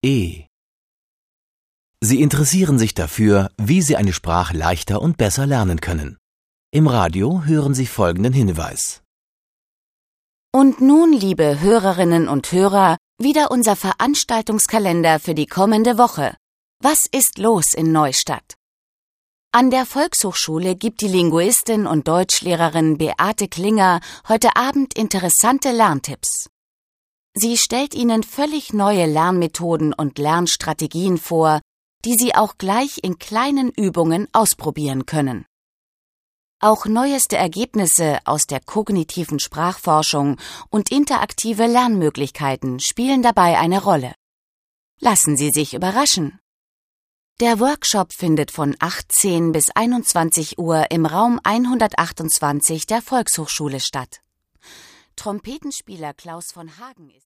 E. Sie interessieren sich dafür, wie Sie eine Sprache leichter und besser lernen können. Im Radio hören Sie folgenden Hinweis. Und nun, liebe Hörerinnen und Hörer, wieder unser Veranstaltungskalender für die kommende Woche. Was ist los in Neustadt? An der Volkshochschule gibt die Linguistin und Deutschlehrerin Beate Klinger heute Abend interessante Lerntipps. Sie stellt Ihnen völlig neue Lernmethoden und Lernstrategien vor, die Sie auch gleich in kleinen Übungen ausprobieren können. Auch neueste Ergebnisse aus der kognitiven Sprachforschung und interaktive Lernmöglichkeiten spielen dabei eine Rolle. Lassen Sie sich überraschen. Der Workshop findet von 18 bis 21 Uhr im Raum 128 der Volkshochschule statt. Trompetenspieler Klaus von Hagen ist